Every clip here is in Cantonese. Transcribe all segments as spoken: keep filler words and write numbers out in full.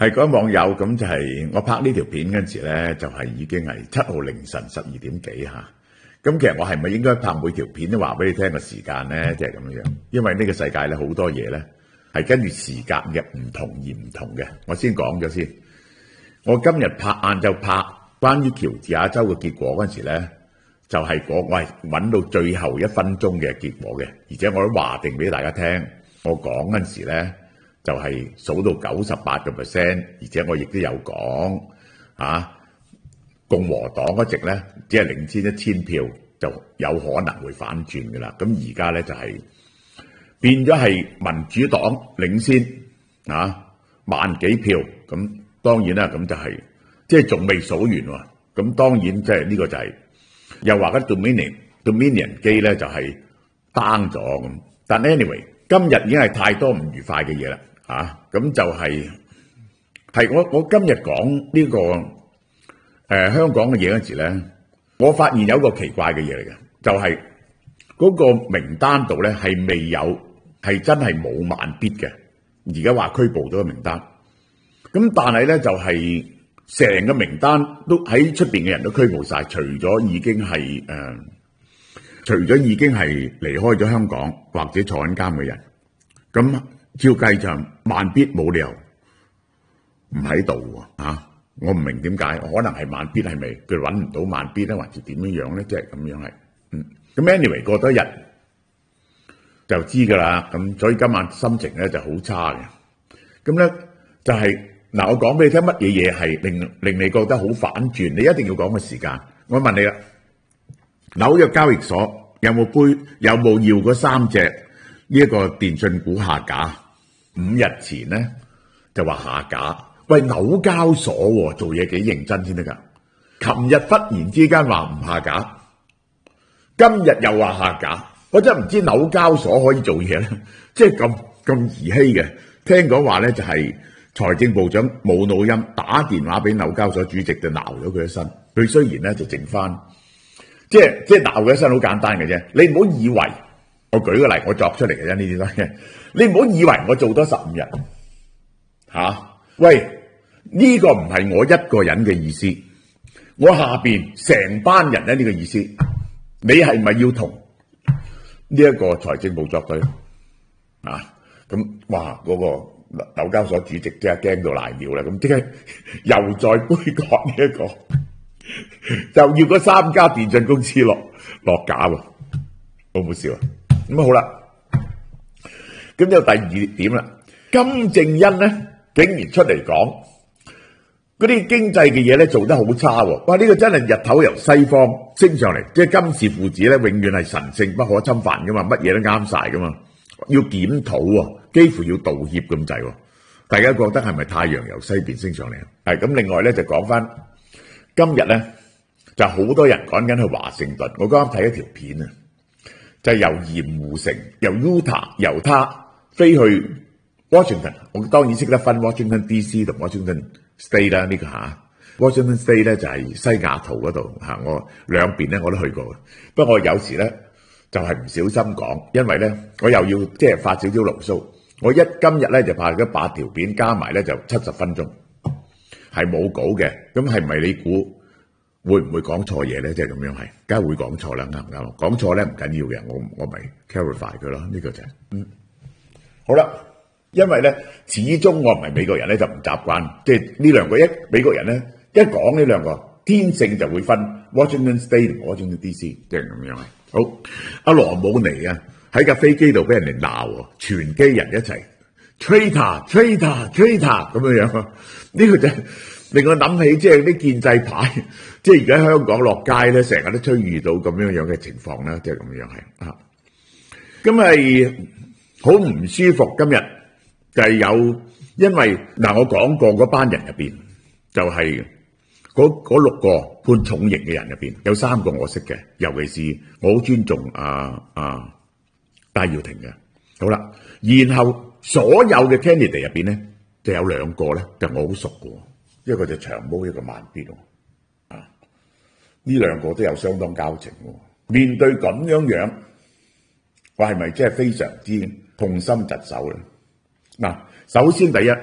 係嗰位網友咁就係我拍呢條片嗰陣時咧，就係已經係七號凌晨十二點幾嚇。咁其實我係咪應該拍每條片都話俾你聽個時間咧？即係咁樣，因為呢個世界咧好多嘢咧係跟住時間嘅唔同而唔同嘅。我先講咗先。我今日拍晏晝拍關於喬治亞州嘅結果嗰陣時咧，就係我我係揾到最後一分鐘嘅結果嘅，而且我都話定俾大家聽。我講嗰陣時咧就係數到九十八個 percent， 而且我亦都有講啊。共和黨嗰席咧，只係領先一千票，就有可能會反轉嘅啦。咁而家咧就係、是、變咗係民主黨領先啊，萬幾票。咁當然啦，咁就係、是、即係仲未數完喎。咁當然即係呢個就係、是、又話緊 Dominion Dominion 機咧就係 down 咗咁。但 anyway， 今日已經係太多唔愉快嘅嘢啦。啊，咁就係、是、係我我今日講呢、這個。誒、呃、香港嘅嘢嗰陣時咧，我發現有一個奇怪嘅嘢嚟嘅，就係、是、嗰個名單度咧係未有，係真係冇慢必嘅。而家話拘捕咗個名單，咁但係咧就係、是、成個名單都喺出邊嘅人都拘捕晒，除咗已經係誒、呃，除咗已經係離開咗香港或者坐緊監嘅人，咁照計就慢必冇理由唔喺度喎啊！我唔明點解，可能係慢必係咪佢揾唔到慢必咧，還是點樣樣咧？即係咁樣係，嗯。咁 anyway 過多一日就知㗎啦。咁所以今晚心情咧就好差嘅。咁咧就係、是、嗱，我講俾你聽乜嘢嘢係令令你覺得好反轉，你一定要講個時間。我問你啦，紐約交易所有冇杯有冇要嗰三隻呢一個電訊股下架？五日前咧就話下架。喂，紐交所喎、哦，做嘢幾認真先得㗎。琴日忽然之間話唔下架，今日又話下架，我真係唔知紐交所可以做嘢咧，即係咁咁兒戲嘅。聽講話咧就係財政部長冇腦音打電話俾紐交所主席就鬧咗佢一身。佢雖然咧就剩翻，即係即係鬧佢一身好簡單嘅啫。你唔好以為我舉個例，我作出嚟嘅啫呢啲都係。你唔好以為我做多十五日嚇，喂。呢個唔係我一個人嘅意思，我下邊成班人咧呢個意思，你係咪要同呢一個財政部作對啊？咁哇，嗰個紐交所主席即刻驚到瀨尿啦，咁即刻又再杯葛呢一個，就要嗰三家電信公司落落架喎，好唔好笑啊？咁好啦，咁就第二點啦，金正恩咧竟然出嚟講。嗰啲經濟嘅嘢咧做得好差喎！哇，呢個真係日頭由西方升上嚟，即係金氏父子咧永遠係神聖不可侵犯噶嘛，乜嘢都啱晒噶嘛，要檢討喎，幾乎要道歉咁滯喎。大家覺得係咪太陽由西邊升上嚟啊？係咁，另外咧就講翻今日咧就好多人趕緊去華盛頓，我剛啱睇一條片啊，就係由鹽湖城由 Utah 由他飛去 Washington， 我當然識得分 Washington D C 同 Washington State 啦，呢個嚇 Washington State 咧就係西雅圖嗰度嚇，我兩邊咧我都去過嘅。不過我有時咧就係唔小心講，因為咧我又要即係發少少牢騷。我一今日咧就拍咗八條片，加埋咧就七十分鐘，係冇稿嘅。咁係咪你估會唔會講錯嘢咧？即係咁樣係，梗係會講錯啦，啱唔啱？講錯咧唔緊要嘅，我我咪 clarify 佢咯。呢個就係嗯好啦。因為咧，始終我唔係美國人咧，就唔習慣，即係呢兩個一美國人咧一講呢兩個，天性就會分 Washington State 同 Washington D C，即係咁樣。好，阿羅姆尼啊喺架飛機度俾人哋鬧，全機人一齊 traitor traitor traitor 咁樣樣，呢個就令我諗起即係啲建制派，即係而家香港落街咧，成日都吹遇到咁樣樣嘅情況啦，即係咁樣係啊，咁係好唔舒服今日。就係有，因為嗱，我講過嗰班人入邊，就係嗰嗰六個判重刑嘅人入邊，有三個我識嘅，尤其是我好尊重啊啊戴耀廷嘅。好啦，然後所有嘅 candidate 入邊咧，就有兩個咧，就我好熟嘅，一個就長毛，一個慢必喎。啊，呢兩個都有相當交情喎。面對咁樣樣，我係咪真係非常之痛心疾首咧？嗱，首先第一，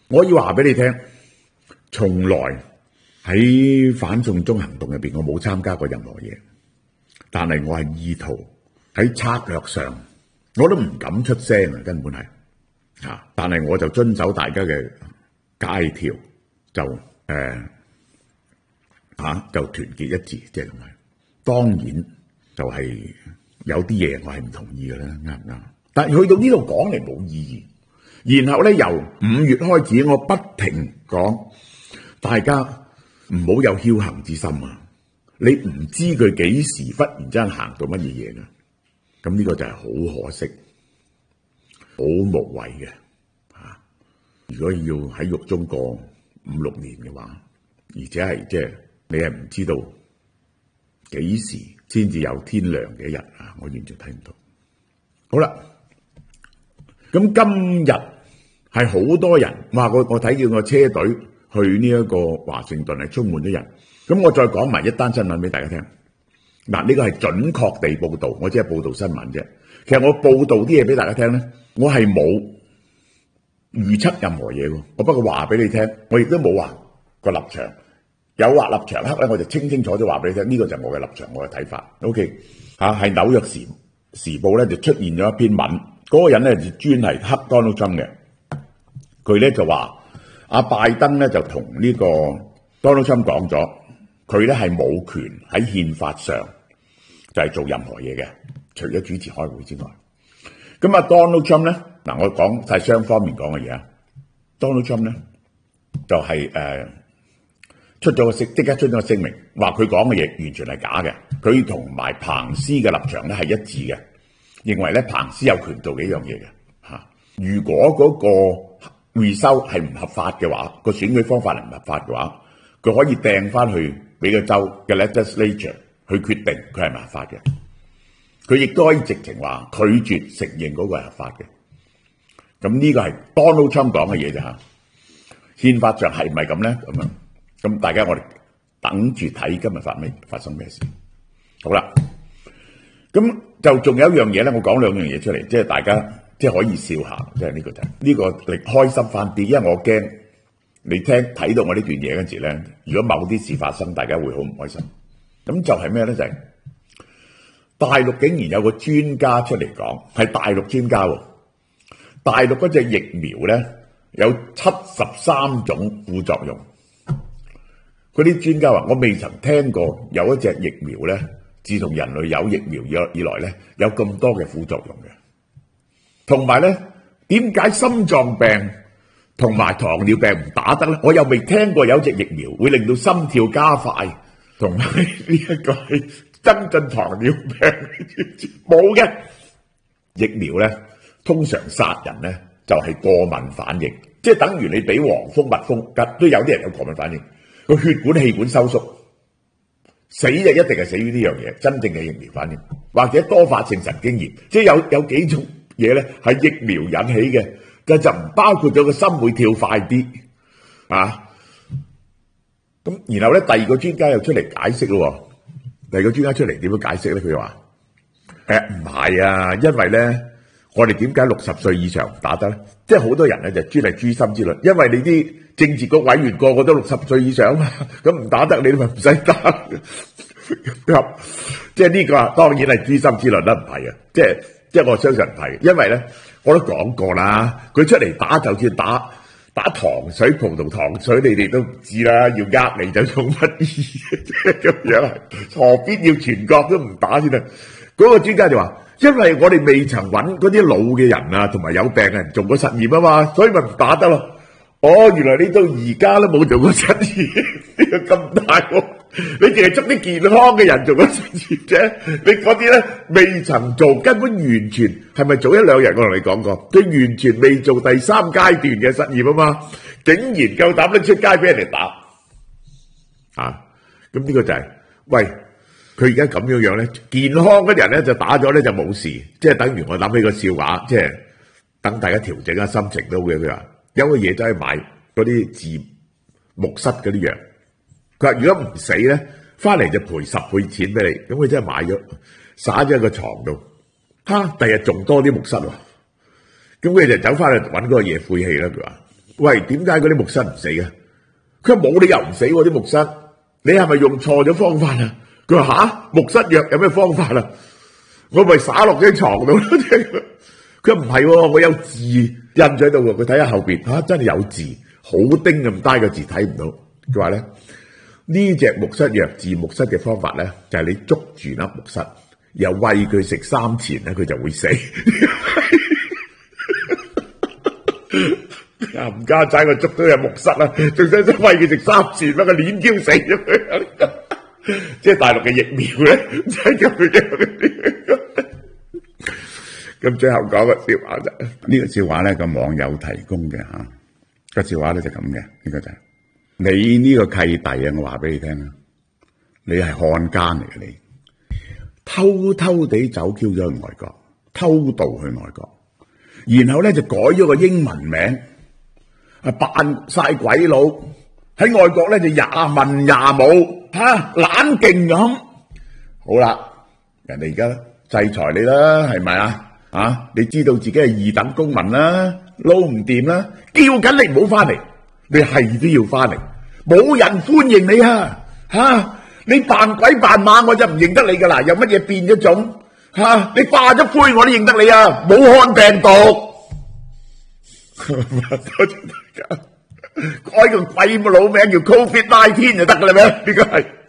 我要話俾你聽，從來喺反送中行動入邊，我冇參加過任何嘢，但係我係意圖喺策略上，我都唔敢出聲啊，根本係啊，但係我就遵守大家嘅戒條，就誒。呃啊，就團結一致，即係咁樣。當然就係有啲嘢我係唔同意嘅啦，啱唔啱？但係去到呢度講嚟冇意義。然後咧，由五月開始，我不停講，大家唔好有僥倖之心啊！你唔知佢幾時忽然之間行到乜嘢嘢嘅，咁呢個就係好可惜，好無謂嘅。啊，如果要喺獄中過五六年嘅話，而且係即係。你係唔知道幾時先至有天亮嘅一日啊！我完全睇唔到。好啦，咁今日係好多人，哇！我我睇見個車隊去呢一個華盛頓係充滿咗人。咁我再講埋一單新聞俾大家聽。嗱，呢個係準確地報導，我只係報導新聞啫。其實我報導啲嘢俾大家聽咧，我係冇預測任何嘢喎。我不過話俾你聽，我亦都冇話個立場。有話立場黑咧，我就清清楚楚話俾你聽，呢個就係我嘅立場，我嘅睇法。OK 嚇，係紐約時時報咧就出現咗一篇文，嗰個人咧就專係黑 Donald Trump 嘅。佢咧就話阿拜登咧就同呢個 Donald Trump 講咗，佢咧係冇權喺憲法上就係做任何嘢嘅，除咗主持開會之外。咁啊 Donald Trump 咧，嗱我講晒雙方面講嘅嘢啊。Donald Trump 咧就係誒。出咗個聲，即刻出咗個聲明，話佢講嘅嘢完全係假嘅。佢同埋彭斯嘅立場咧係一致嘅，認為咧彭斯有權做呢樣嘢嘅嚇。如果嗰個回收係唔合法嘅話，個選舉方法係唔合法嘅話，佢可以掟翻去俾個州嘅 legislature 去決定佢係唔合法嘅。佢亦都可以直情話拒絕承認嗰個係合法嘅。咁呢個係 Donald Trump 講嘅嘢啫嚇。憲法上係唔係咁咧？咁樣。咁大家我哋等住睇今日發咩發生咩事。好啦，咁就仲有一樣嘢咧，我講兩樣嘢出嚟，即係大家即係可以笑下，即係呢個就係呢個嚟開心翻啲，因為我驚你聽睇到我呢段嘢嗰陣時咧，如果某啲事發生，大家會好唔開心。咁就係咩咧？就係大陸竟然有個專家出嚟講，係大陸專家喎。大陸嗰隻疫苗咧有七十三種副作用。嗰啲專家話：我未曾聽過有一隻疫苗咧，自從人類有疫苗以以來咧，有咁多嘅副作用嘅。同埋咧，點解心臟病同埋糖尿病唔打得咧？我又未聽過有隻疫苗會令到心跳加快，同埋呢一個係增進糖尿病冇嘅疫苗咧，通常殺人咧就係過敏反應，即係等於你俾黃蜂、蜜蜂吉，都有啲人有過敏反應。個血管氣管收縮，死就一定係死於呢樣嘢，真正嘅疫苗反應，或者多發性神經炎，即係有有幾種嘢咧係疫苗引起嘅，但就唔包括咗個心會跳快啲啊。咁然後咧，第二個專家又出嚟解釋咯，第二個專家出嚟點樣解釋咧？佢話：誒唔係啊，因為咧我哋點解六十歲以上唔打得咧？即係好多人咧就專係誅心之論，因為你啲政治局委員個個都六十歲以上嘛，咁唔打得你咪唔使打。即係呢個當然係誅心之論啦，唔係啊，即係即係我相信唔係，因為咧我都講過啦，佢出嚟打就算打打糖水、葡萄糖水，你哋都唔知啦，要呃你就用乜嘢，即係咁樣，何必要全國都唔打先啊？嗰個專家就話：因為我哋未曾揾嗰啲老嘅人啊，同埋有病嘅人做過實驗啊嘛，所以咪唔打得咯。哦，原來你到而家都冇做過實驗，呢個咁大鑊！你淨係捉啲健康嘅人做過實驗啫，你嗰啲咧未曾做，根本完全係咪早一兩日我同你講過，佢完全未做第三階段嘅實驗啊嘛，竟然夠膽拎出街俾人哋打啊！咁呢個就係喂。佢而家咁樣樣咧，健康嗰啲人咧就打咗咧就冇事，即係等於我諗起個笑話，即係等大家調整下心情都會。佢話有個嘢走去買嗰啲治木蝨嗰啲藥，佢話如果唔死咧，翻嚟就賠十倍錢俾你。咁佢真係買咗，撒咗喺個床度，嚇，第日仲多啲木蝨喎。咁佢就走翻去揾嗰個嘢晦氣啦。佢話喂，點解嗰啲木蝨唔死嘅？佢話冇理由唔死喎啲木蝨，你係咪用錯咗方法啊？佢話吓，木蝨藥有咩方法啊？我咪灑落張床度咯。佢話唔係喎，我有字印咗喺度喎。佢睇下後邊嚇，真係有字，好丁咁低個字睇唔到。佢話咧，呢隻木蝨藥治木蝨嘅方法咧，就係你捉住粒木蝨，又餵佢食三錢咧，佢就會死。冚家仔，我捉到隻木蝨啦，仲想想餵佢食三錢，乜個鏈嬌死咗佢。即係大陸嘅疫苗咧，真係咁樣。咁最後講個笑話啫，呢個笑話咧個網友提供嘅嚇，個笑話咧就咁嘅，呢個就係你呢個契弟啊！我話俾你聽啊，你係漢奸嚟嘅，你偷偷地走 Q 咗去外國，偷渡去外國，然後咧就改咗個英文名，啊扮晒鬼佬喺外國咧就廿文廿武嚇，懶勁咁。好啦，人哋而家制裁你啦，係咪啊？啊！你知道自己係二等公民啦，撈唔掂啦，叫緊你唔好翻嚟，你係都要翻嚟，冇人歡迎你啊！嚇、啊！你扮鬼扮馬我就唔認得你噶啦，有乜嘢變咗種嚇、啊？你化咗灰我都認得你啊！武漢病毒，多謝大家，改個鬼佬名叫 Covid 十九就得噶啦咩？呢個係。